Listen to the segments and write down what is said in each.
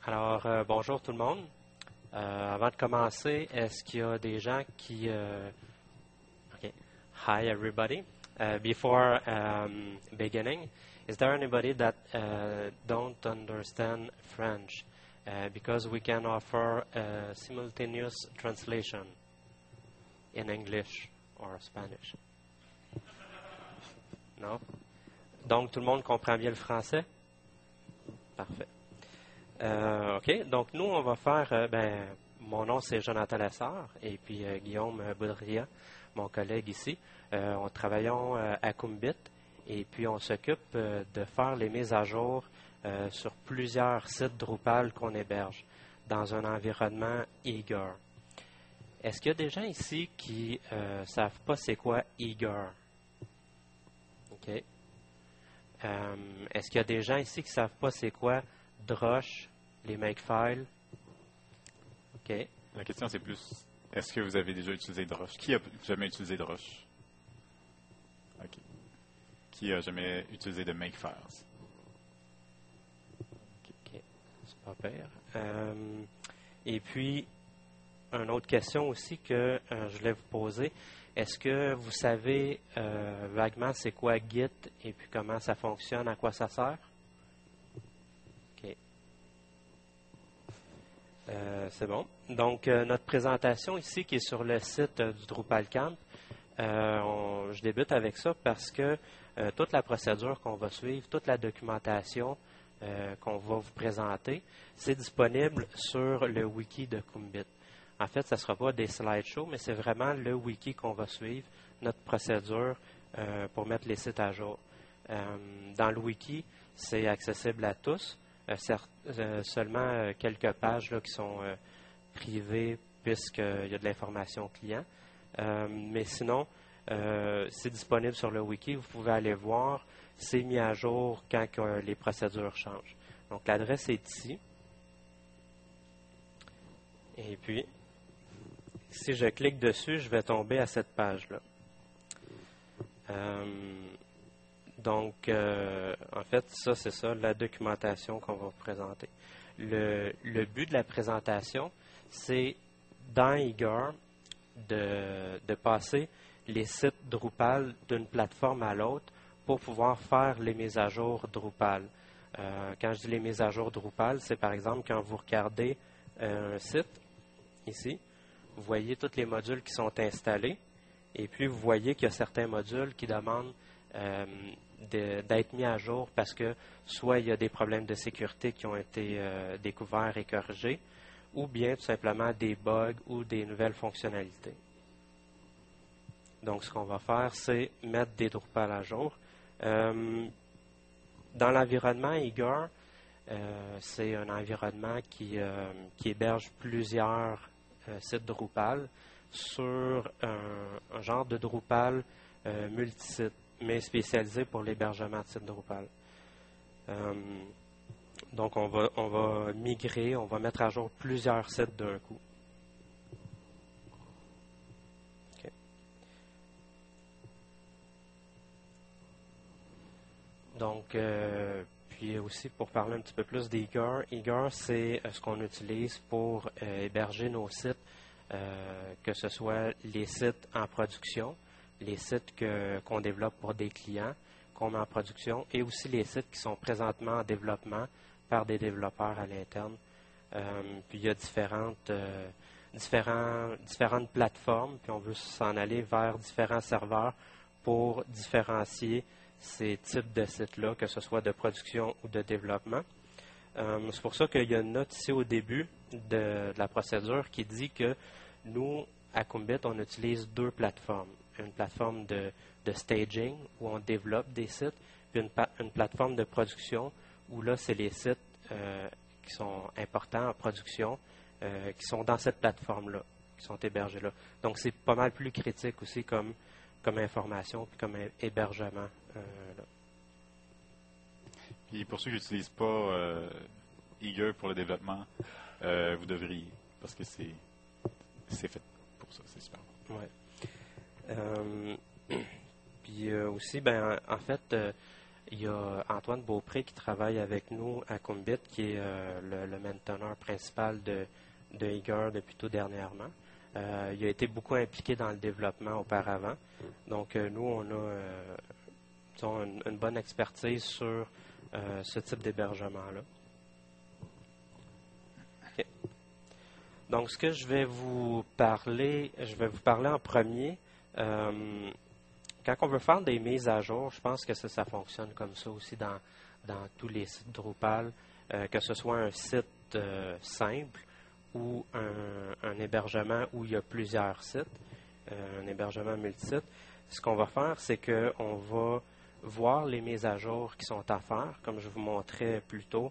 Bonjour tout le monde. Avant de commencer, est-ce qu'il y a des gens qui... Okay. Hi everybody. Before beginning, is there anybody that don't understand French? Because we can offer a simultaneous translation in English or Spanish. Non? Donc tout le monde comprend bien le français? Parfait. OK. Donc, nous, on va faire... mon nom, c'est Jonathan Lessard et puis Guillaume Boudria, mon collègue ici. On travaillons à Kumbit et puis on s'occupe de faire les mises à jour sur plusieurs sites Drupal qu'on héberge dans un environnement Eager. Est-ce qu'il y a des gens ici qui ne savent pas c'est quoi Eager? OK. Est-ce qu'il y a des gens ici qui ne savent pas c'est quoi Drush, les Makefile? OK. La question, c'est plus, est-ce que vous avez déjà utilisé Drush? Qui a jamais utilisé Drush? OK. Qui a jamais utilisé de Makefiles? OK. C'est pas pire. Et puis, une autre question aussi que je voulais vous poser. Est-ce que vous savez vaguement c'est quoi Git et puis comment ça fonctionne, à quoi ça sert? OK. C'est bon. Donc, notre présentation ici qui est sur le site du DrupalCamp, je débute avec ça parce que toute la procédure qu'on va suivre, toute la documentation qu'on va vous présenter, c'est disponible sur le wiki de Kumbit. En fait, ce ne sera pas des slideshows, mais c'est vraiment le wiki qu'on va suivre, notre procédure pour mettre les sites à jour. Dans le wiki, c'est accessible à tous. Seulement quelques pages là, qui sont privées puisqu'il y a de l'information client. Mais sinon, c'est disponible sur le wiki. Vous pouvez aller voir. C'est mis à jour quand les procédures changent. Donc, l'adresse est ici. Et puis, si je clique dessus, je vais tomber à cette page-là. Donc, en fait, ça, c'est ça, la documentation qu'on va vous présenter. Le but de la présentation, c'est, dans Eager, de passer les sites Drupal d'une plateforme à l'autre pour pouvoir faire les mises à jour Drupal. Quand je dis les mises à jour Drupal, c'est par exemple quand vous regardez un site, ici, vous voyez tous les modules qui sont installés, et puis vous voyez qu'il y a certains modules qui demandent d'être mis à jour parce que soit il y a des problèmes de sécurité qui ont été découverts et corrigés, ou bien tout simplement des bugs ou des nouvelles fonctionnalités. Donc, ce qu'on va faire, c'est mettre des Drupal à jour. Dans l'environnement Eager, c'est un environnement qui héberge plusieurs sites Drupal sur un genre de Drupal multisite, mais spécialisé pour l'hébergement de sites Drupal. Donc, on va migrer, on va mettre à jour plusieurs sites d'un coup. Okay. Donc, puis aussi pour parler un petit peu plus d'Eager, Eager, c'est ce qu'on utilise pour héberger nos sites, que ce soit les sites en production, les sites qu'on développe pour des clients, qu'on met en production, et aussi les sites qui sont présentement en développement par des développeurs à l'interne. Puis il y a différentes plateformes, puis on veut s'en aller vers différents serveurs pour différencier ces types de sites-là, que ce soit de production ou de développement. C'est pour ça qu'il y a une note ici au début de la procédure qui dit que nous, à Kumbit, on utilise deux plateformes. Une plateforme de staging, où on développe des sites, puis une plateforme de production, où là, c'est les sites qui sont importants en production, qui sont dans cette plateforme-là, qui sont hébergés là. Donc, c'est pas mal plus critique aussi comme information, puis comme hébergement. Là. Puis pour ceux qui n'utilisent pas Eager pour le développement, vous devriez, parce que c'est fait pour ça, c'est super. Ouais. Puis aussi, en fait, Il y a Antoine Beaupré qui travaille avec nous à Kumbit, qui est le mainteneur principal de Eager depuis tout dernièrement. Il a été beaucoup impliqué dans le développement auparavant. Donc, nous, on a disons, une bonne expertise sur ce type d'hébergement-là. OK. Donc, ce que je vais vous parler en premier. Quand on veut faire des mises à jour, je pense que ça fonctionne comme ça aussi dans tous les sites Drupal, que ce soit un site simple ou un hébergement où il y a plusieurs sites, un hébergement multisite. Ce qu'on va faire, c'est qu'on va voir les mises à jour qui sont à faire, comme je vous montrais plus tôt,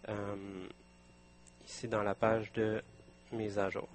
ici dans la page de mise à jour.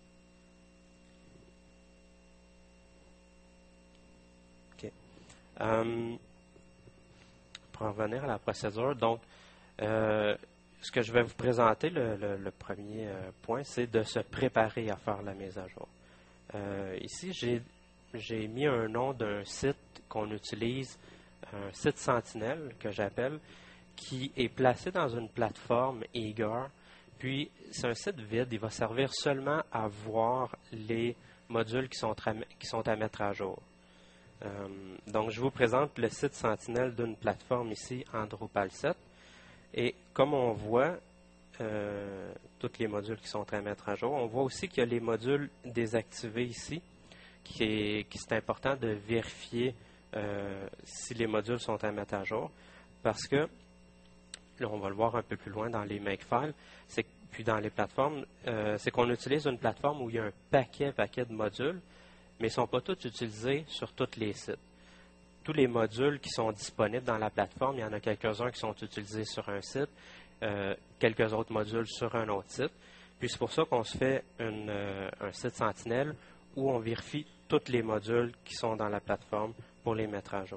Pour en revenir à la procédure, donc, ce que je vais vous présenter, le premier point, c'est de se préparer à faire la mise à jour. Ici, j'ai mis un nom d'un site qu'on utilise, un site Sentinel que j'appelle, qui est placé dans une plateforme Eager. Puis, c'est un site vide, il va servir seulement à voir les modules qui sont à mettre à jour. Donc, je vous présente le site Sentinel d'une plateforme ici en Drupal 7. Et comme on voit tous les modules qui sont à mettre à jour, on voit aussi qu'il y a les modules désactivés ici, c'est important de vérifier si les modules sont à mettre à jour. Parce que, là, on va le voir un peu plus loin dans les Makefile, puis dans les plateformes, c'est qu'on utilise une plateforme où il y a un paquet de modules, mais ils ne sont pas tous utilisés sur tous les sites. Tous les modules qui sont disponibles dans la plateforme, il y en a quelques-uns qui sont utilisés sur un site, quelques autres modules sur un autre site. Puis c'est pour ça qu'on se fait un site Sentinel où on vérifie tous les modules qui sont dans la plateforme pour les mettre à jour.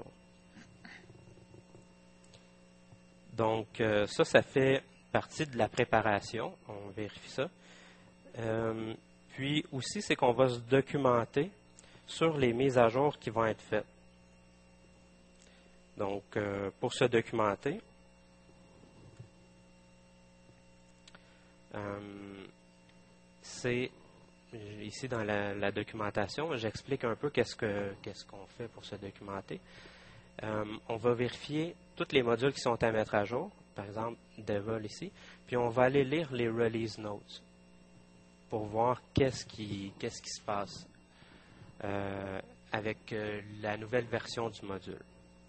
Donc ça fait partie de la préparation. On vérifie ça. Puis aussi, c'est qu'on va se documenter sur les mises à jour qui vont être faites. Donc, pour se documenter, c'est ici dans la documentation, j'explique un peu qu'est-ce qu'on fait pour se documenter. On va vérifier tous les modules qui sont à mettre à jour, par exemple Devil ici, puis on va aller lire les release notes pour voir qu'est-ce qui se passe avec la nouvelle version du module.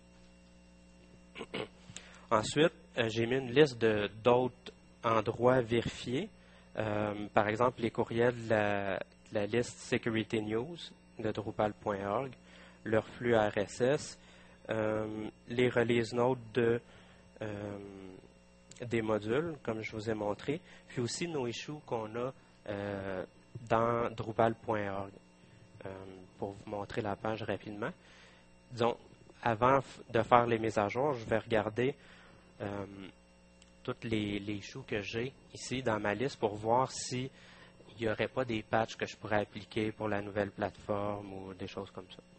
Ensuite, j'ai mis une liste d'autres endroits vérifiés. Par exemple, les courriels de la liste Security News de Drupal.org, leur flux RSS, les release notes des modules, comme je vous ai montré, puis aussi nos issues qu'on a dans Drupal.org. Pour vous montrer la page rapidement. Disons, avant de faire les mises à jour, je vais regarder toutes les issues que j'ai ici dans ma liste pour voir s'il n'y aurait pas des patchs que je pourrais appliquer pour la nouvelle plateforme ou des choses comme ça.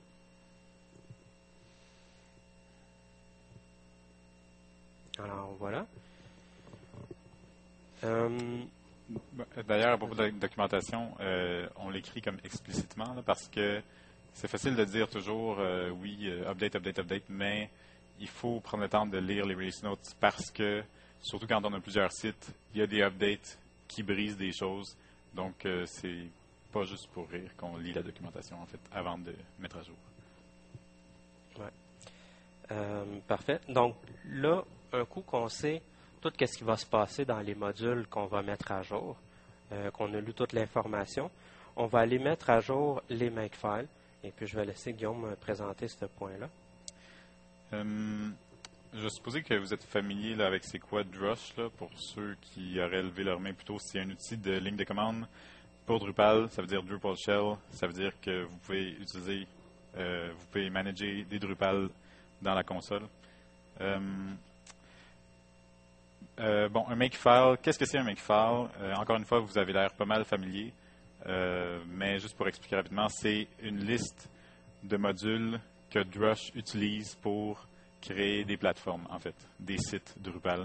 Alors, voilà. D'ailleurs, à propos de la documentation, on l'écrit comme explicitement là, parce que c'est facile de dire toujours oui, update, mais il faut prendre le temps de lire les release notes parce que, surtout quand on a plusieurs sites, il y a des updates qui brisent des choses. Donc, c'est pas juste pour rire qu'on lit la documentation, en fait, avant de mettre à jour. Ouais. Parfait. Donc, là, un coup qu'on sait tout ce qui va se passer dans les modules qu'on va mettre à jour, qu'on a lu toute l'information, on va aller mettre à jour les Makefile. Et puis, je vais laisser Guillaume présenter ce point-là. Je suppose que vous êtes familier là, avec c'est quoi Drush, là, pour ceux qui auraient levé leur main plutôt. C'est un outil de ligne de commande pour Drupal. Ça veut dire Drupal Shell. Ça veut dire que vous pouvez utiliser, vous pouvez manager des Drupal dans la console. Bon, un Makefile, qu'est-ce que c'est un Makefile? Encore une fois, vous avez l'air pas mal familier. Mais juste pour expliquer rapidement, c'est une liste de modules que Drush utilise pour créer des plateformes, en fait, des sites Drupal.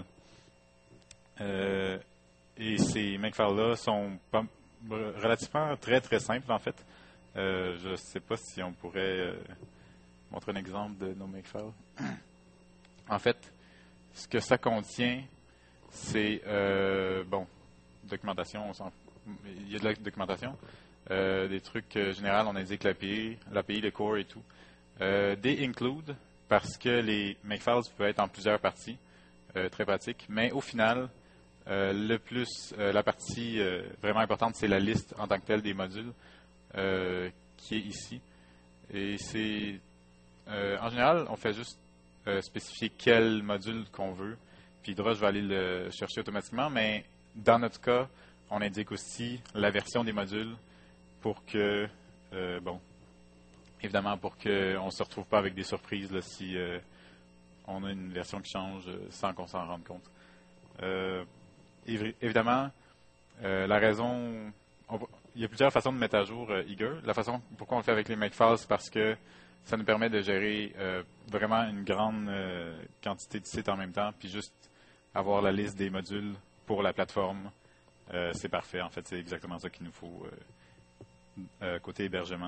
Et ces makefiles-là sont relativement très, très simples, en fait. Je ne sais pas si on pourrait montrer un exemple de nos makefiles. En fait, ce que ça contient, c'est, documentation, il y a de la documentation, des trucs généraux, on indique l'API, le core et tout. Des include, parce que les makefiles peuvent être en plusieurs parties, très pratique, mais au final, la partie vraiment importante, c'est la liste en tant que telle des modules qui est ici. Et c'est, en général, on fait juste spécifier quel module qu'on veut, puis Drush va aller le chercher automatiquement, mais dans notre cas, on indique aussi la version des modules pour que, évidemment, pour qu'on ne se retrouve pas avec des surprises là, si on a une version qui change sans qu'on s'en rende compte. Évidemment, la raison... il y a plusieurs façons de mettre à jour Eager. La façon pourquoi on le fait avec les makefiles, c'est parce que ça nous permet de gérer vraiment une grande quantité de sites en même temps, puis juste avoir la liste des modules pour la plateforme. C'est parfait. En fait, c'est exactement ça qu'il nous faut côté hébergement.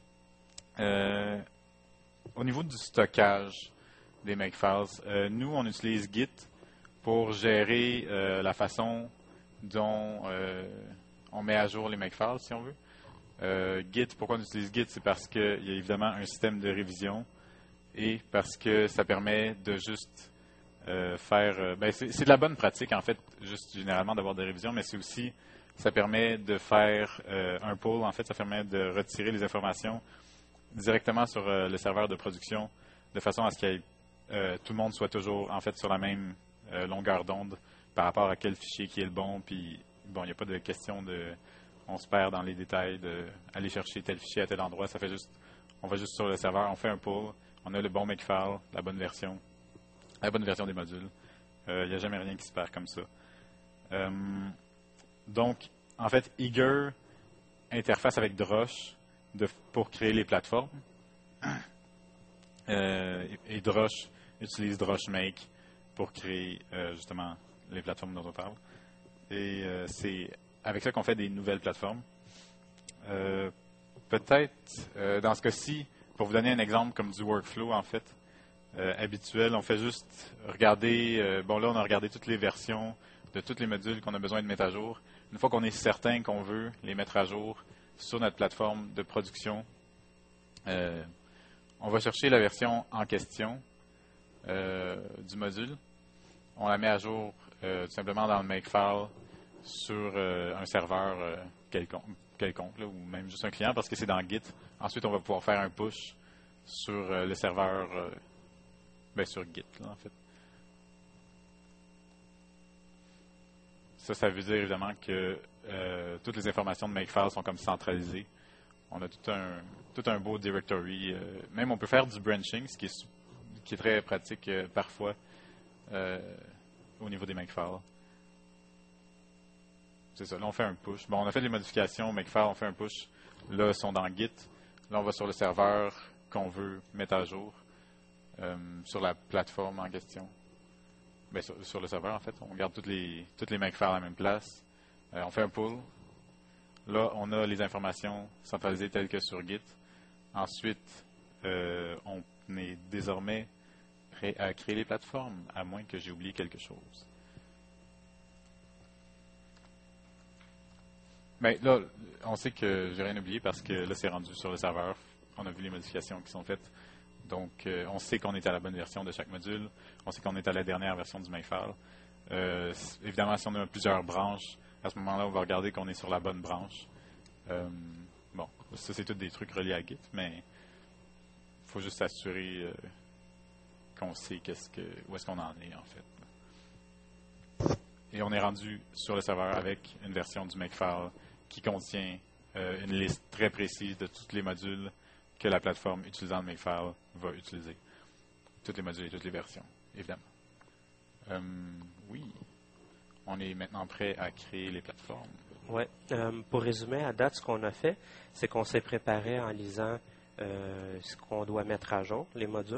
Au niveau du stockage des makefiles, nous, on utilise Git pour gérer la façon dont on met à jour les makefiles, si on veut. Git, pourquoi on utilise Git? C'est parce qu'il y a évidemment un système de révision et parce que ça permet de juste faire... c'est de la bonne pratique, en fait, juste généralement d'avoir des révisions, mais c'est aussi, ça permet de faire un pull, en fait, ça permet de retirer les informations directement sur le serveur de production de façon à ce que tout le monde soit toujours, en fait, sur la même longueur d'onde par rapport à quel fichier qui est le bon, puis bon, il n'y a pas de question de... On se perd dans les détails d'aller chercher tel fichier à tel endroit. Ça fait juste... On va juste sur le serveur, on fait un pull, on a le bon makefile, la bonne version des modules. Il n'y a jamais rien qui se perd comme ça. Donc, en fait, Eager interface avec Drush pour créer les plateformes. Et Drush utilise DrushMake pour créer justement les plateformes dont on parle. Et c'est avec ça qu'on fait des nouvelles plateformes. Peut-être, dans ce cas-ci, pour vous donner un exemple comme du workflow, en fait, habituel, on fait juste regarder, là, on a regardé toutes les versions de tous les modules qu'on a besoin de mettre à jour. Une fois qu'on est certain qu'on veut les mettre à jour sur notre plateforme de production, on va chercher la version en question du module. On la met à jour tout simplement dans le makefile sur un serveur quelconque là, ou même juste un client parce que c'est dans Git. Ensuite, on va pouvoir faire un push sur le serveur, sur Git, là, en fait. Ça veut dire évidemment que toutes les informations de makefile sont comme centralisées. On a tout un beau directory. Même on peut faire du branching, ce qui est très pratique parfois au niveau des makefiles. C'est ça, là on fait un push. Bon, on a fait des modifications au makefile, on fait un push. Là, ils sont dans Git. Là, on va sur le serveur qu'on veut mettre à jour sur la plateforme en question. Sur le serveur, en fait. On garde toutes les makefiles à la même place. On fait un pull. Là, on a les informations centralisées telles que sur Git. Ensuite, on est désormais prêt à créer les plateformes, à moins que j'ai oublié quelque chose. Mais là, on sait que j'ai rien oublié parce que là, c'est rendu sur le serveur. On a vu les modifications qui sont faites. Donc, on sait qu'on est à la bonne version de chaque module. On sait qu'on est à la dernière version du makefile. Évidemment, si on a plusieurs branches, à ce moment-là, on va regarder qu'on est sur la bonne branche. Ça, c'est tous des trucs reliés à Git, mais il faut juste s'assurer qu'on sait où est-ce qu'on en est, en fait. Et on est rendu sur le serveur avec une version du makefile qui contient une liste très précise de tous les modules que la plateforme utilisant le makefile va utiliser. Tous les modules et toutes les versions, évidemment. Oui, on est maintenant prêt à créer les plateformes. Oui. Pour résumer, à date, ce qu'on a fait, c'est qu'on s'est préparé en lisant ce qu'on doit mettre à jour, les modules.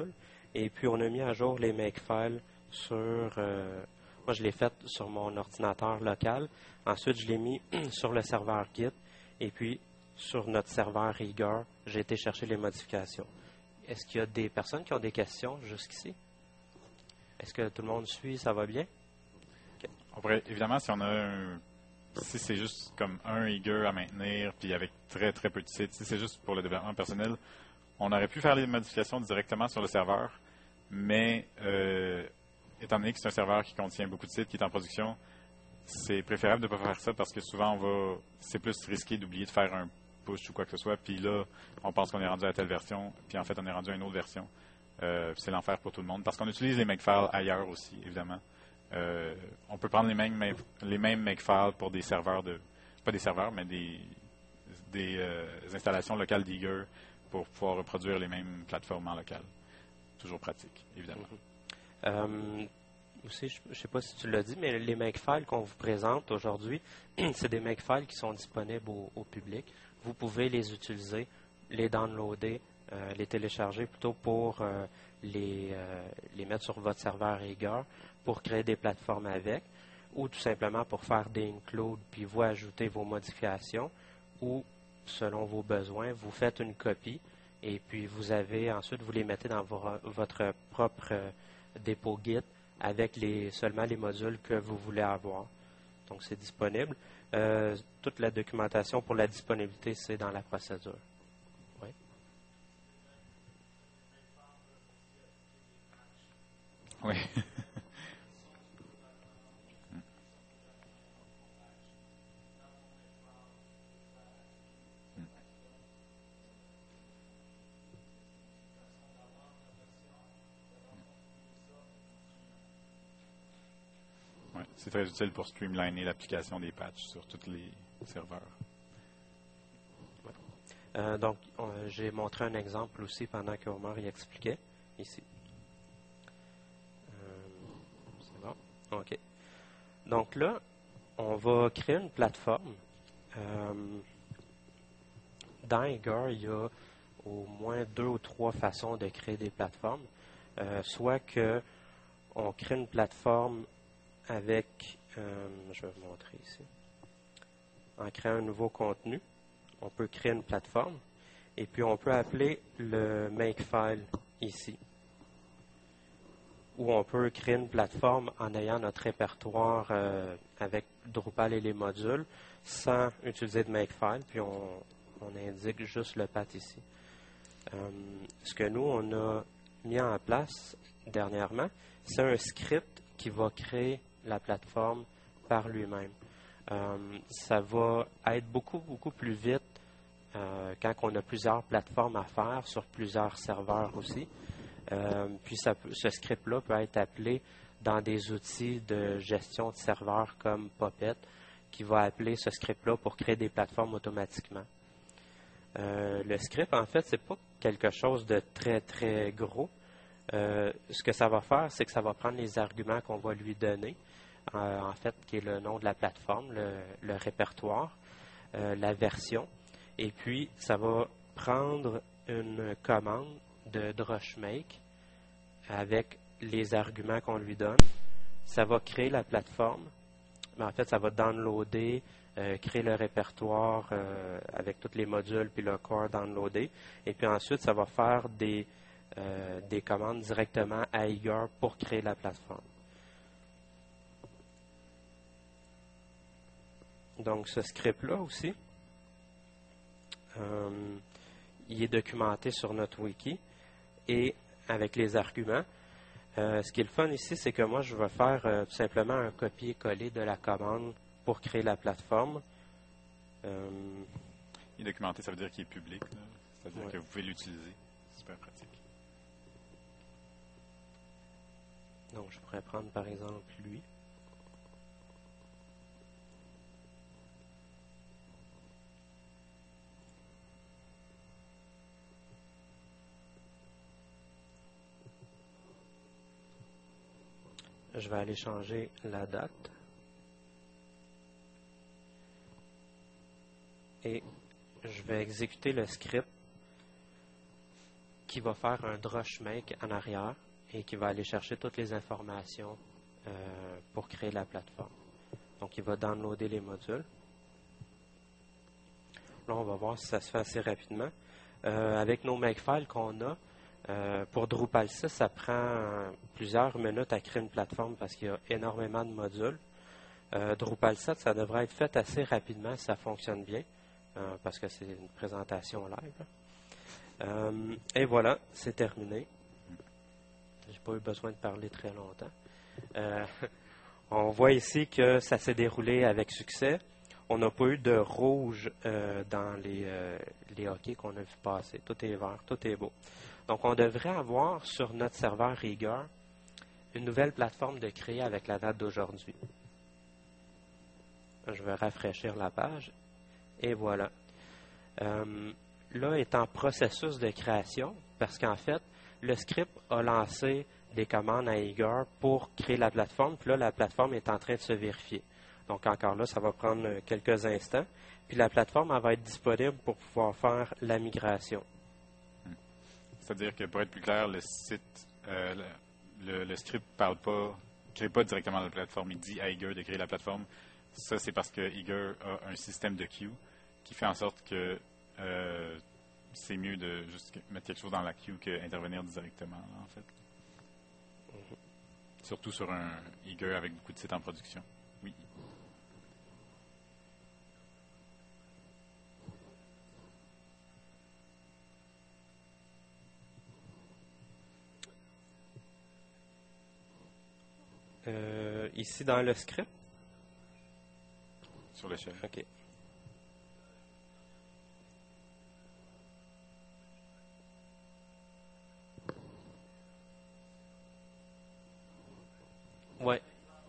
Et puis, on a mis à jour les Makefiles sur... moi, je l'ai fait sur mon ordinateur local. Ensuite, je l'ai mis sur le serveur Git. Et puis, sur notre serveur Rigueur, j'ai été chercher les modifications. Est-ce qu'il y a des personnes qui ont des questions jusqu'ici? Est-ce que tout le monde suit? Ça va bien? Okay. On pourrait, évidemment, si c'est juste comme un Eager à maintenir, puis avec très très peu de sites, si c'est juste pour le développement personnel, on aurait pu faire les modifications directement sur le serveur, mais étant donné que c'est un serveur qui contient beaucoup de sites, qui est en production, c'est préférable de ne pas faire ça parce que souvent c'est plus risqué d'oublier de faire un push ou quoi que ce soit, puis là, on pense qu'on est rendu à telle version, puis en fait, on est rendu à une autre version. C'est l'enfer pour tout le monde, parce qu'on utilise les Makefiles ailleurs aussi, évidemment. On peut prendre les mêmes Makefiles pour des serveurs pas des serveurs, mais des installations locales d'Eager pour pouvoir reproduire les mêmes plateformes en local. Toujours pratique, évidemment. Aussi, je ne sais pas si tu l'as dit, mais les Makefiles qu'on vous présente aujourd'hui, c'est des Makefiles qui sont disponibles au public. Vous pouvez les utiliser, les downloader, les télécharger plutôt pour les mettre sur votre serveur Rigueur pour créer des plateformes avec, ou tout simplement pour faire des includes, puis vous ajouter vos modifications, ou selon vos besoins, vous faites une copie, et puis ensuite vous les mettez dans votre propre dépôt Git avec seulement les modules que vous voulez avoir. Donc c'est disponible. Toute la documentation pour la disponibilité, c'est dans la procédure. Oui. Oui. C'est très utile pour streamliner l'application des patchs sur tous les serveurs. Donc, j'ai montré un exemple aussi pendant que Omar y expliquait, ici. C'est bon? OK. Donc là, on va créer une plateforme. Dans Eager, il y a au moins 2 ou 3 façons de créer des plateformes. Soit que on crée une plateforme avec, je vais vous montrer ici, en créant un nouveau contenu, on peut créer une plateforme et puis on peut appeler le Makefile ici, ou on peut créer une plateforme en ayant notre répertoire avec Drupal et les modules sans utiliser de Makefile, puis on indique juste le path ici. Ce que nous, on a mis en place dernièrement, c'est un script qui va créer la plateforme par lui-même. Ça va être beaucoup plus vite quand on a plusieurs plateformes à faire sur plusieurs serveurs aussi. Puis ce script-là peut être appelé dans des outils de gestion de serveurs comme Puppet, qui va appeler ce script-là pour créer des plateformes automatiquement. Le script, en fait, c'est pas quelque chose de très, très gros. Ce que ça va faire, c'est que ça va prendre les arguments qu'on va lui donner, en fait, qui est le nom de la plateforme, le répertoire, la version, et puis ça va prendre une commande de DrushMake avec les arguments qu'on lui donne. Ça va créer la plateforme, mais en fait, ça va downloader, créer le répertoire avec tous les modules puis le core downloadé, et puis ensuite, ça va faire des commandes directement à Eager pour créer la plateforme. Donc, ce script-là aussi, il est documenté sur notre wiki et avec les arguments. Ce qui est le fun ici, c'est que moi, je vais faire tout simplement un copier-coller de la commande pour créer la plateforme. Il est documenté, ça veut dire qu'il est public, c'est-à-dire ouais. que vous pouvez l'utiliser. C'est super pratique. Donc, je pourrais prendre par exemple lui. Je vais aller changer la date. Et je vais exécuter le script. qui va faire un drush make en arrière et qui va aller chercher toutes les informations pour créer la plateforme. Donc, il va downloader les modules. Là, on va voir si ça se fait assez rapidement. Avec nos makefiles qu'on a, pour Drupal 6, ça prend plusieurs minutes à créer une plateforme parce qu'il y a énormément de modules. Drupal 7, ça devrait être fait assez rapidement si ça fonctionne bien, parce que c'est une présentation live. Et voilà, c'est terminé. J'ai pas eu besoin de parler très longtemps. On voit ici que ça s'est déroulé avec succès. On n'a pas eu de rouge dans les hockey qu'on a vu passer. Tout est vert, tout est beau. Donc, on devrait avoir sur notre serveur Rigueur une nouvelle plateforme de créer avec la date d'aujourd'hui. Je vais rafraîchir la page. Et voilà. Là est en processus de création parce qu'en fait, le script a lancé des commandes à Rigueur pour créer la plateforme. Puis là, la plateforme est en train de se vérifier. Donc, encore là, ça va prendre quelques instants. Puis la plateforme, elle va être disponible pour pouvoir faire la migration. C'est-à-dire que, pour être plus clair, le site, le script ne crée pas directement la plateforme. Il dit à Eager de créer la plateforme. Ça, c'est parce que Eager a un système de queue qui fait en sorte que c'est mieux de juste mettre quelque chose dans la queue qu'intervenir directement, là, en fait. Surtout sur un Eager avec beaucoup de sites en production. Oui. Ici dans le script. Sur l'échelle. OK. Ouais.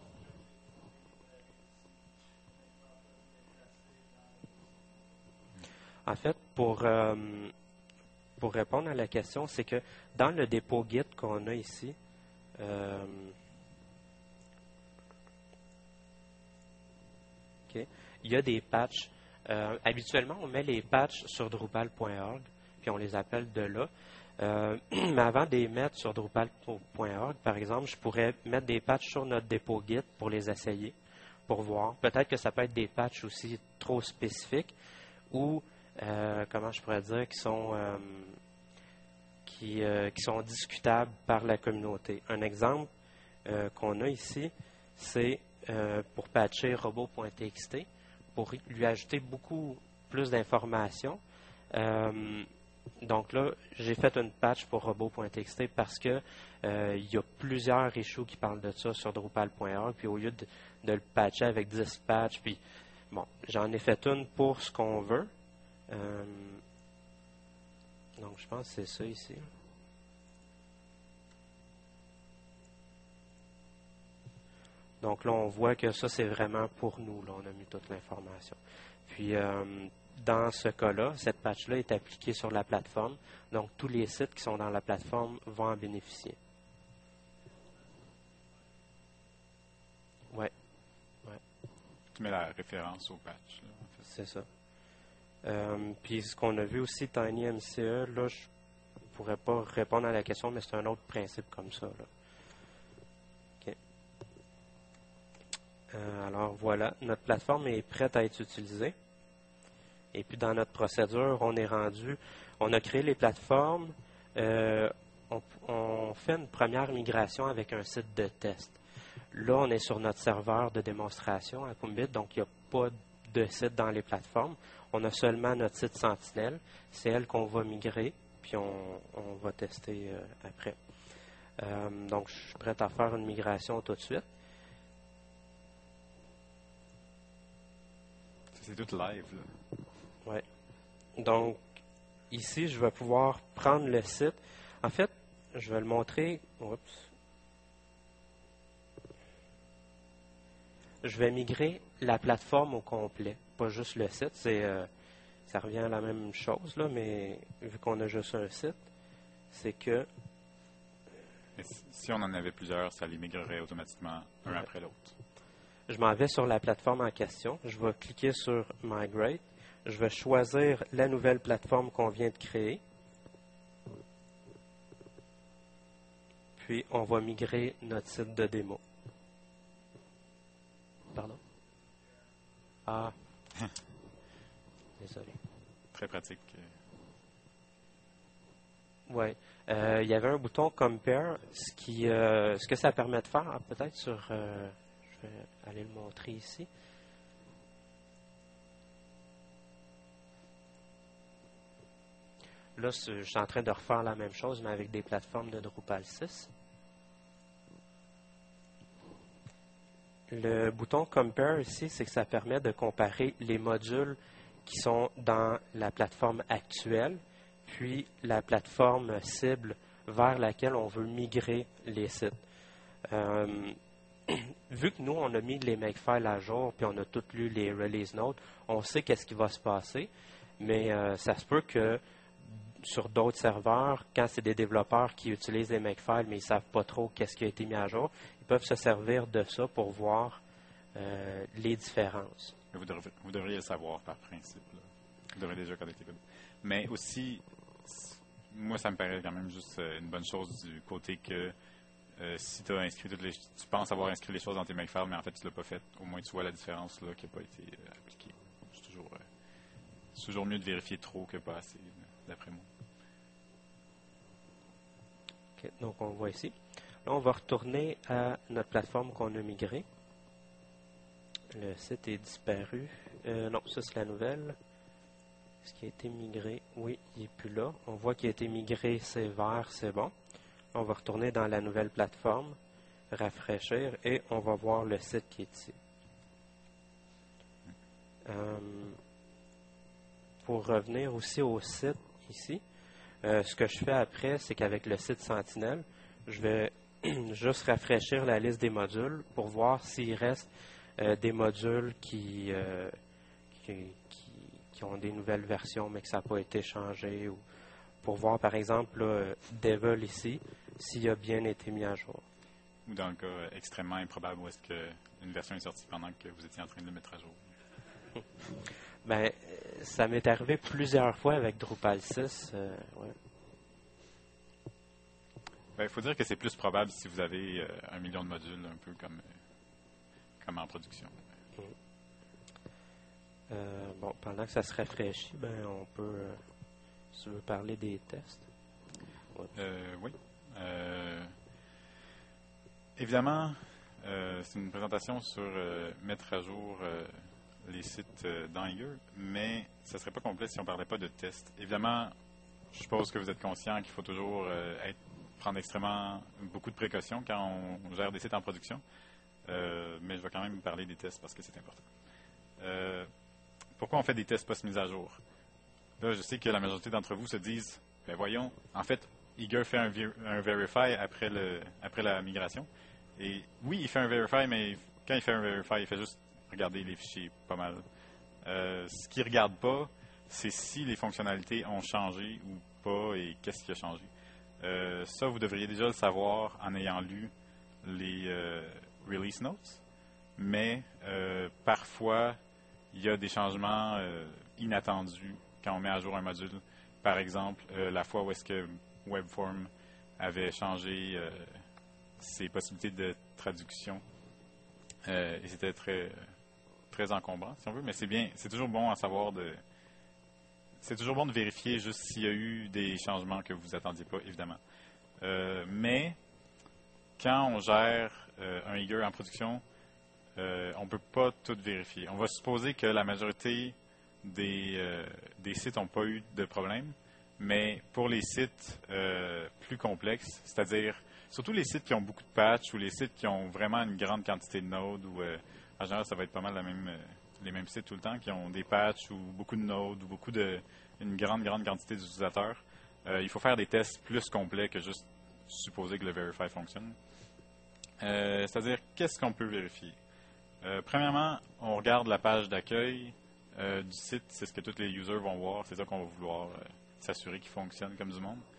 En fait, pour répondre à la question, c'est que dans le dépôt Git qu'on a ici, okay, il y a des patchs. Habituellement, on met les patchs sur Drupal.org, puis on les appelle de là. Mais avant de les mettre sur Drupal.org, par exemple, je pourrais mettre des patchs sur notre dépôt Git pour les essayer, pour voir. Peut-être que ça peut être des patchs aussi trop spécifiques ou, comment je pourrais dire, qui sont discutables par la communauté. Un exemple qu'on a ici, c'est pour patcher robot.txt, pour lui ajouter beaucoup plus d'informations. Donc là, j'ai fait une patch pour robot.txt parce que il y a plusieurs issues qui parlent de ça sur Drupal.org, puis au lieu de le patcher avec 10 patchs, puis bon, j'en ai fait une pour ce qu'on veut. Donc je pense que c'est ça ici. Donc là, on voit que ça, c'est vraiment pour nous. Là, on a mis toute l'information. Puis, dans ce cas-là, cette patch-là est appliquée sur la plateforme. Donc, tous les sites qui sont dans la plateforme vont en bénéficier. Oui. Ouais. Tu mets la référence au patch. Là, en fait. C'est ça. Puis, ce qu'on a vu aussi, TinyMCE, là, je ne pourrais pas répondre à la question, mais c'est un autre principe comme ça. Là. Alors voilà, notre plateforme est prête à être utilisée. Et puis dans notre procédure, on a créé les plateformes, on fait une première migration avec un site de test. Là, on est sur notre serveur de démonstration à Kumbit, donc il n'y a pas de site dans les plateformes. On a seulement notre site Sentinel. C'est elle qu'on va migrer, puis on va tester après. Donc, je suis prêt à faire une migration tout de suite. C'est tout live, là. Oui. Donc, ici, je vais pouvoir prendre le site. En fait, je vais le montrer. Oups. Je vais migrer la plateforme au complet, pas juste le site. Ça revient à la même chose, là, mais vu qu'on a juste un site, c'est que... Et si on en avait plusieurs, ça les migrerait automatiquement un après l'autre. Je m'en vais sur la plateforme en question. Je vais cliquer sur Migrate. Je vais choisir la nouvelle plateforme qu'on vient de créer. puis on va migrer notre site de démo. Pardon? Ah, désolé. Très pratique. Oui. Il y avait un bouton Compare, ce que ça permet de faire, peut-être sur... je vais aller le montrer ici. Là, je suis en train de refaire la même chose, mais avec des plateformes de Drupal 6. Le bouton Compare ici, c'est que ça permet de comparer les modules qui sont dans la plateforme actuelle, puis la plateforme cible vers laquelle on veut migrer les sites. Vu que nous, on a mis les makefiles à jour, puis on a tout lu les release notes, on sait qu'est-ce qui va se passer, mais ça se peut que sur d'autres serveurs, quand c'est des développeurs qui utilisent les makefiles, mais ils ne savent pas trop qu'est-ce qui a été mis à jour, ils peuvent se servir de ça pour voir les différences. Vous devriez le savoir par principe. Là. Vous devriez déjà connaître les codes. Mais aussi, moi, ça me paraît quand même juste une bonne chose du côté que si tu as inscrit tu penses avoir inscrit les choses dans tes makefiles, mais en fait, tu ne l'as pas fait. Au moins, tu vois la différence là, qui n'a pas été appliquée. C'est toujours mieux de vérifier trop que pas assez, d'après moi. Okay, donc, on voit ici. Là, on va retourner à notre plateforme qu'on a migrée. Le site est disparu. Non, ça, c'est la nouvelle. Est-ce qu'il a été migré? Oui, il n'est plus là. On voit qu'il a été migré, c'est vert, c'est bon. On va retourner dans la nouvelle plateforme, rafraîchir, et on va voir le site qui est ici. Pour revenir aussi au site ici, ce que je fais après, c'est qu'avec le site Sentinel, je vais juste rafraîchir la liste des modules pour voir s'il reste des modules qui ont des nouvelles versions, mais que ça n'a pas été changé, ou pour voir, par exemple, là, Devil ici, s'il a bien été mis à jour. Ou dans le cas extrêmement improbable où est-ce qu'une version est sortie pendant que vous étiez en train de le mettre à jour. Ben, ça m'est arrivé plusieurs fois avec Drupal 6. Ouais. Il faut dire que c'est plus probable si vous avez 1 million de modules, un peu comme en production. Bon, pendant que ça se rafraîchit, ben, on peut, si tu veux parler des tests. Oui. Évidemment, c'est une présentation sur mettre à jour les sites dans Eager, mais ça ne serait pas complet si on ne parlait pas de tests. Évidemment, je suppose que vous êtes conscient qu'il faut toujours prendre extrêmement beaucoup de précautions quand on gère des sites en production, mais je vais quand même parler des tests parce que c'est important. Pourquoi on fait des tests post-mise à jour? Là, je sais que la majorité d'entre vous se disent, ben voyons, en fait, Eager fait un verify après la migration. Et oui, il fait un verify, mais quand il fait un verify, il fait juste regarder les fichiers pas mal. Ce qu'il ne regarde pas, c'est si les fonctionnalités ont changé ou pas et qu'est-ce qui a changé. Ça, vous devriez déjà le savoir en ayant lu les release notes, mais parfois, il y a des changements inattendus quand on met à jour un module. Par exemple, la fois où est-ce que Webform avait changé ses possibilités de traduction. Et c'était très, très encombrant, si on veut, mais c'est bien, c'est toujours bon à savoir c'est toujours bon de vérifier juste s'il y a eu des changements que vous n'attendiez pas, évidemment. Mais quand on gère un Eager en production, on ne peut pas tout vérifier. On va supposer que la majorité des sites n'ont pas eu de problème, mais pour les sites plus complexes, c'est-à-dire surtout les sites qui ont beaucoup de patchs ou les sites qui ont vraiment une grande quantité de nodes, ou en général, ça va être pas mal les mêmes sites tout le temps, qui ont des patchs ou beaucoup de nodes ou une grande quantité d'utilisateurs. Il faut faire des tests plus complets que juste supposer que le Verify fonctionne. C'est-à-dire, qu'est-ce qu'on peut vérifier? Premièrement, on regarde la page d'accueil du site. C'est ce que tous les users vont voir. C'est ça qu'on va vouloir s'assurer qu'il fonctionne comme du monde.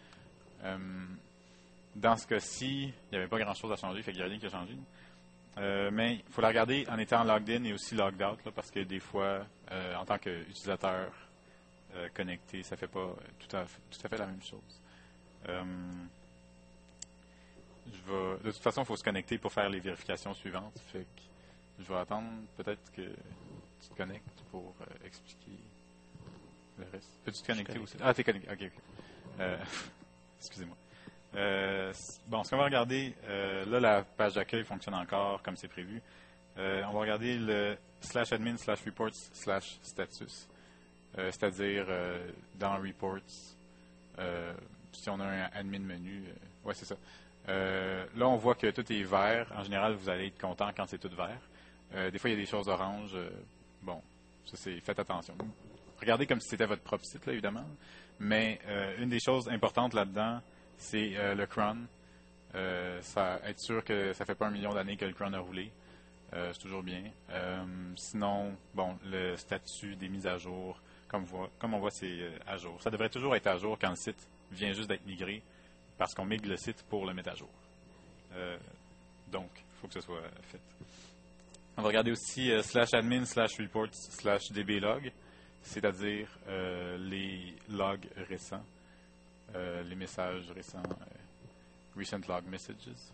Dans ce cas-ci, il n'y avait pas grand-chose à changer, fait qu'il n'y a rien qui a changé. Mais il faut la regarder en étant logged in et aussi logged out, là, parce que des fois, en tant qu'utilisateur connecté, ça ne fait pas tout à fait la même chose. De toute façon, il faut se connecter pour faire les vérifications suivantes. Fait que je vais attendre peut-être que tu te connectes pour expliquer le reste. Peux-tu te connecter aussi? Ah, t'es connecté. OK. Excusez-moi. Bon, ce qu'on va regarder, là, la page d'accueil fonctionne encore comme c'est prévu. On va regarder le /admin/reports/status, c'est-à-dire dans reports, si on a un admin menu, ouais, c'est ça. Là, on voit que tout est vert. En général, vous allez être content quand c'est tout vert. Des fois, il y a des choses oranges. Bon, ça, faites attention. Regardez comme si c'était votre propre site, là, évidemment. Mais une des choses importantes là-dedans, c'est le cron. Être sûr que ça fait pas 1 million d'années que le cron a roulé. C'est toujours bien. Sinon, bon, le statut des mises à jour, comme on voit, c'est à jour. Ça devrait toujours être à jour quand le site vient juste d'être migré, parce qu'on migre le site pour le mettre à jour. Donc, il faut que ce soit fait. On va regarder aussi /admin/reports/dblog, c'est-à-dire les logs récents, les messages récents, recent log messages,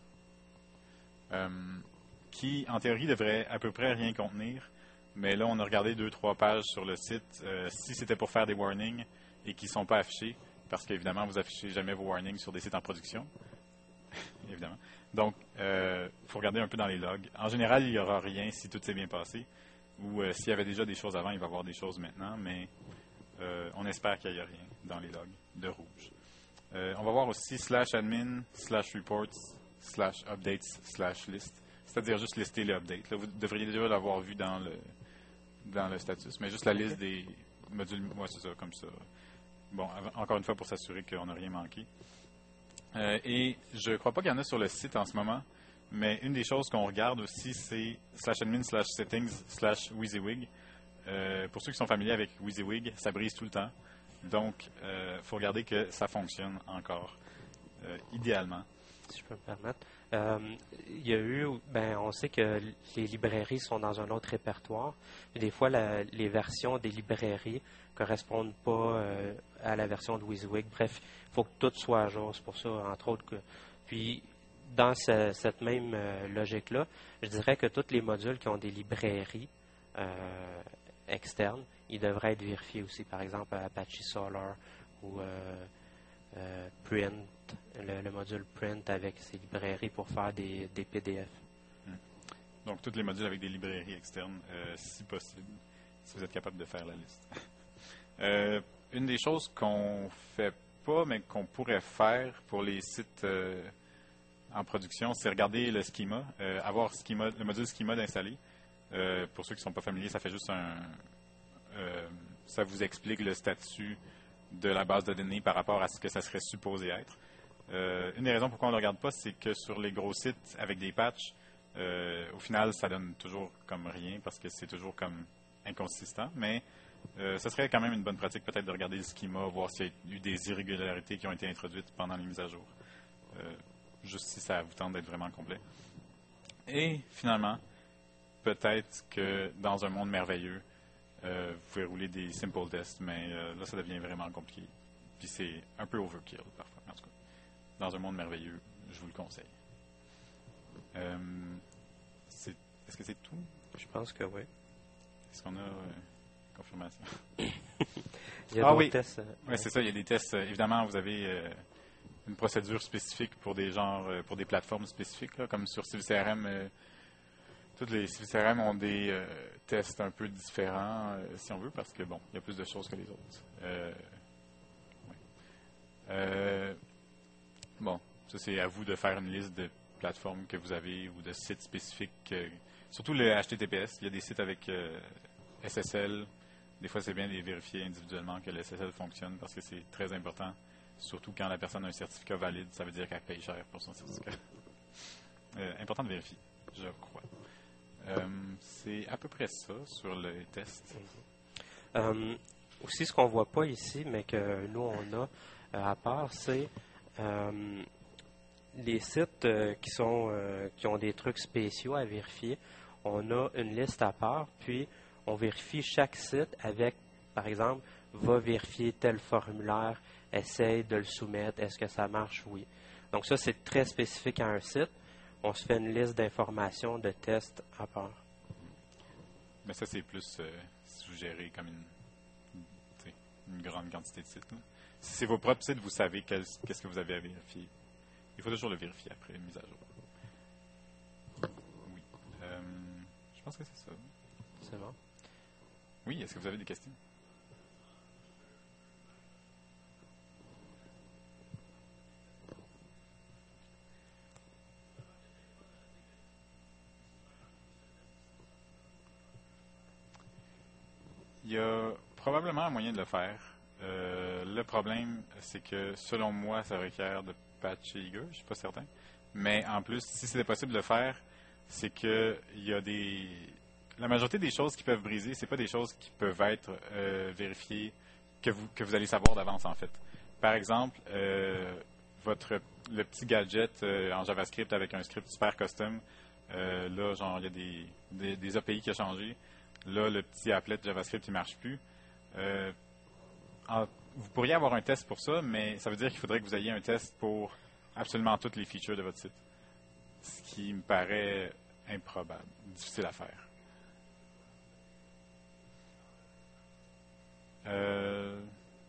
qui, en théorie, devraient à peu près rien contenir. Mais là, on a regardé 2-3 pages sur le site. Si c'était pour faire des warnings et qui ne sont pas affichés, parce qu'évidemment, vous n'affichez jamais vos warnings sur des sites en production. Évidemment. Donc, il faut regarder un peu dans les logs. En général, il n'y aura rien si tout s'est bien passé. Ou s'il y avait déjà des choses avant, il va y avoir des choses maintenant. Mais on espère qu'il n'y a rien dans les logs de rouge. On va voir aussi /admin/reports/updates/list. C'est-à-dire juste lister les updates. Là, vous devriez déjà l'avoir vu dans le status. Mais juste la liste des modules. Ouais, c'est ça, comme ça. Bon, encore une fois, pour s'assurer qu'on n'a rien manqué. Et je ne crois pas qu'il y en a sur le site en ce moment, mais une des choses qu'on regarde aussi, c'est /admin/settings/WYSIWYG. Pour ceux qui sont familiers avec WYSIWYG, ça brise tout le temps. Donc, il faut regarder que ça fonctionne encore, idéalement. Si je peux me permettre. Il y a eu, on sait que les librairies sont dans un autre répertoire. Et des fois, les versions des librairies correspondent pas à la version de WYSIWYG. Bref, il faut que tout soit à jour. C'est pour ça, entre autres, que. Puis, dans cette même logique-là, je dirais que tous les modules qui ont des librairies externes, ils devraient être vérifiés aussi. Par exemple, Apache Solar ou Print, le module Print avec ses librairies pour faire des PDF. Donc, tous les modules avec des librairies externes, si possible, si vous êtes capable de faire la liste. Une des choses qu'on fait pas, mais qu'on pourrait faire pour les sites en production, c'est regarder le schema, avoir le module schema d'installer. Pour ceux qui ne sont pas familiers, ça fait juste ça vous explique le statut de la base de données par rapport à ce que ça serait supposé être. Une des raisons pourquoi on ne le regarde pas, c'est que sur les gros sites avec des patchs, au final, ça donne toujours comme rien parce que c'est toujours comme inconsistant, mais ce serait quand même une bonne pratique peut-être de regarder le schema, voir s'il y a eu des irrégularités qui ont été introduites pendant les mises à jour. Juste si ça vous tente d'être vraiment complet. Et finalement, peut-être que dans un monde merveilleux, vous pouvez rouler des simple tests, mais là, ça devient vraiment compliqué. Puis c'est un peu overkill parfois. En tout cas, dans un monde merveilleux, je vous le conseille. Est-ce que c'est tout? Je pense que oui. Est-ce qu'on a confirmation? Il y a d'autres tests. Oui, c'est ça. Il y a des tests. Évidemment, vous avez une procédure spécifique pour pour des plateformes spécifiques, là, comme sur CivilCRM. Toutes les CivilCRM ont des tests un peu différents, si on veut, parce que, bon, il y a plus de choses que les autres. Bon, ça, c'est à vous de faire une liste de plateformes que vous avez ou de sites spécifiques. Surtout le HTTPS. Il y a des sites avec SSL. Des fois, c'est bien de les vérifier individuellement que le SSL fonctionne parce que c'est très important. Surtout quand la personne a un certificat valide, ça veut dire qu'elle paye cher pour son certificat. Important de vérifier, je crois. C'est à peu près ça sur le test. Aussi, ce qu'on ne voit pas ici, mais que nous, on a à part, c'est les sites qui ont des trucs spéciaux à vérifier. On a une liste à part, puis on vérifie chaque site avec, par exemple, va vérifier tel formulaire, essaye de le soumettre, est-ce que ça marche? Oui. Donc ça, c'est très spécifique à un site. On se fait une liste d'informations, de tests à part. Mais ça, c'est plus suggéré comme tu sais, une grande quantité de sites, là. Si c'est vos propres sites, vous savez qu'est-ce que vous avez à vérifier. Il faut toujours le vérifier après une mise à jour. Oui. Je pense que c'est ça. C'est bon? Oui, est-ce que vous avez des questions? Il y a probablement un moyen de le faire. Le problème, c'est que selon moi, ça requiert de patcher Eager, je suis pas certain. Mais en plus, si c'était possible de le faire, c'est que il y a des. La majorité des choses qui peuvent briser, c'est pas des choses qui peuvent être vérifiées que vous allez savoir d'avance en fait. Par exemple, le petit gadget en JavaScript avec un script super custom, là, genre, il y a des API qui ont changé. Là, le petit applet JavaScript, il ne marche plus. Euh, vous pourriez avoir un test pour ça, mais ça veut dire qu'il faudrait que vous ayez un test pour absolument toutes les features de votre site. Ce qui me paraît improbable, difficile à faire. Euh,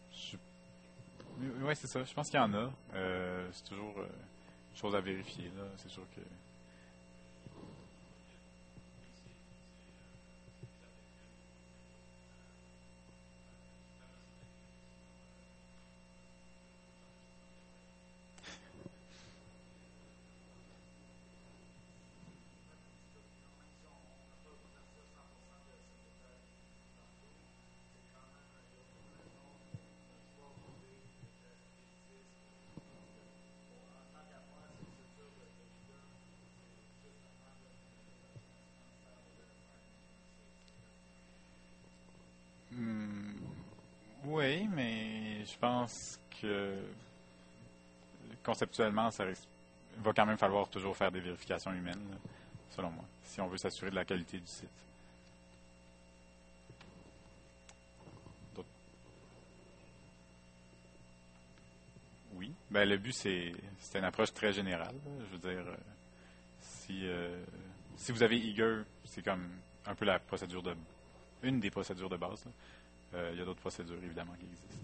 oui, c'est ça. Je pense qu'il y en a. C'est toujours une chose à vérifier, là. C'est sûr que. Hmm, oui, mais je pense que conceptuellement, il va quand même falloir toujours faire des vérifications humaines, là, selon moi, si on veut s'assurer de la qualité du site. D'autres- Oui. Ben, le but, c'est une approche très générale, là. Je veux dire, si vous avez Eager, c'est comme un peu une des procédures de base, là. Il y a d'autres procédures, évidemment, qui existent.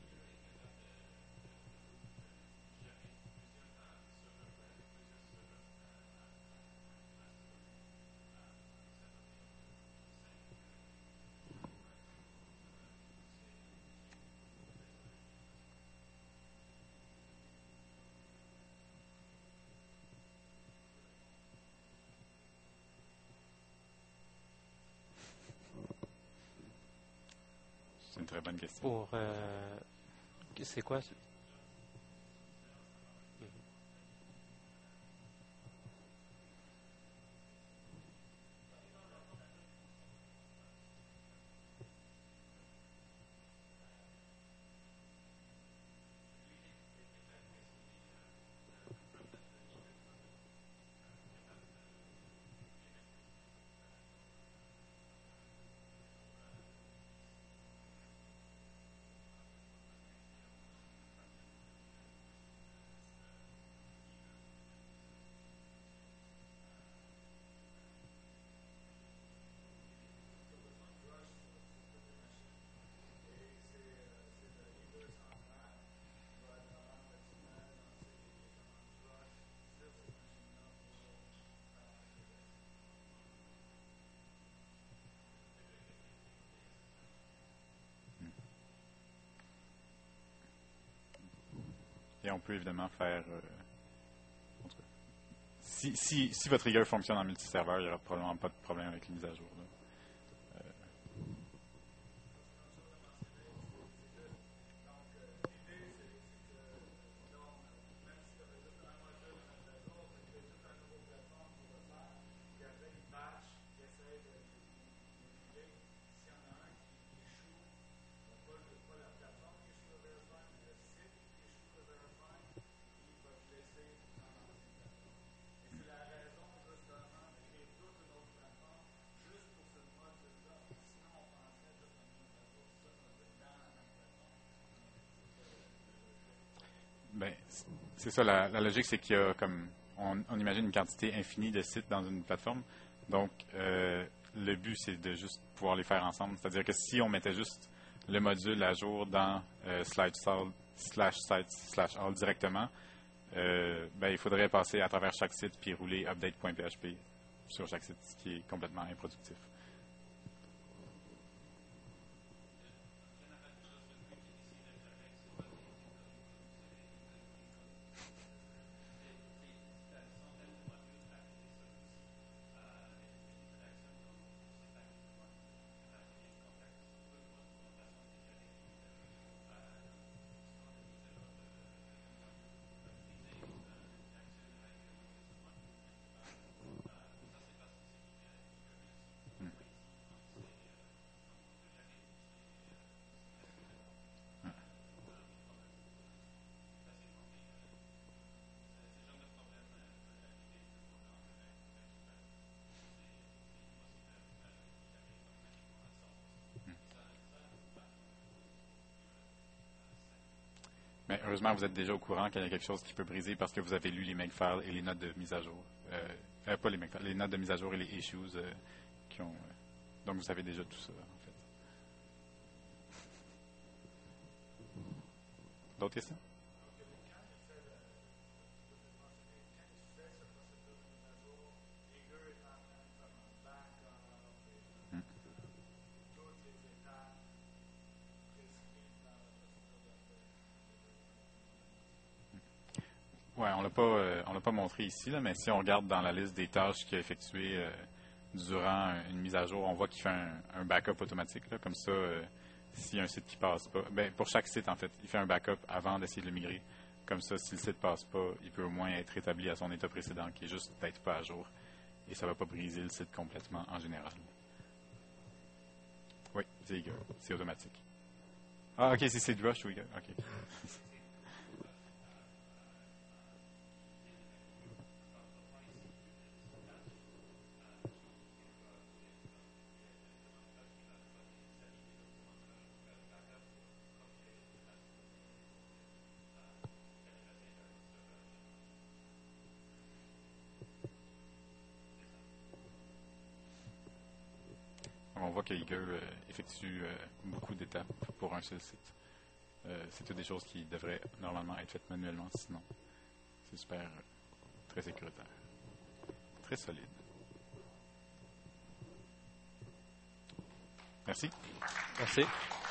C'est une très bonne question. Pour c'est quoi? Et on peut évidemment faire. En tout cas, si votre rigueur fonctionne en multiserveur, il n'y aura probablement pas de problème avec les mises à jour, là. C'est ça, la logique, c'est qu'il y a comme on imagine une quantité infinie de sites dans une plateforme. Donc, le but, c'est de juste pouvoir les faire ensemble. C'est-à-dire que si on mettait juste le module à jour dans /site/all directement, il faudrait passer à travers chaque site puis rouler update.php sur chaque site, ce qui est complètement improductif. Mais heureusement, vous êtes déjà au courant qu'il y a quelque chose qui peut briser parce que vous avez lu les makefiles et les notes de mise à jour. Pas les makefiles, les notes de mise à jour et les issues qui ont. Donc, vous savez déjà tout ça, en fait. D'autres questions? Ouais, on l'a pas montré ici, là, mais si on regarde dans la liste des tâches qu'il a effectuées durant une mise à jour, on voit qu'il fait un backup automatique. Là, comme ça, s'il y a un site qui passe pas, pour chaque site, en fait, il fait un backup avant d'essayer de le migrer. Comme ça, si le site passe pas, il peut au moins être rétabli à son état précédent, qui est juste d'être pas à jour. Et ça va pas briser le site complètement en général. Oui, c'est Eager. C'est automatique. Ah, ok, c'est SiteRush ou Eager. Ok. On voit que Eager effectue beaucoup d'étapes pour un seul site. C'est toutes des choses qui devraient normalement être faites manuellement, sinon c'est super, très sécuritaire, très solide. Merci. Merci.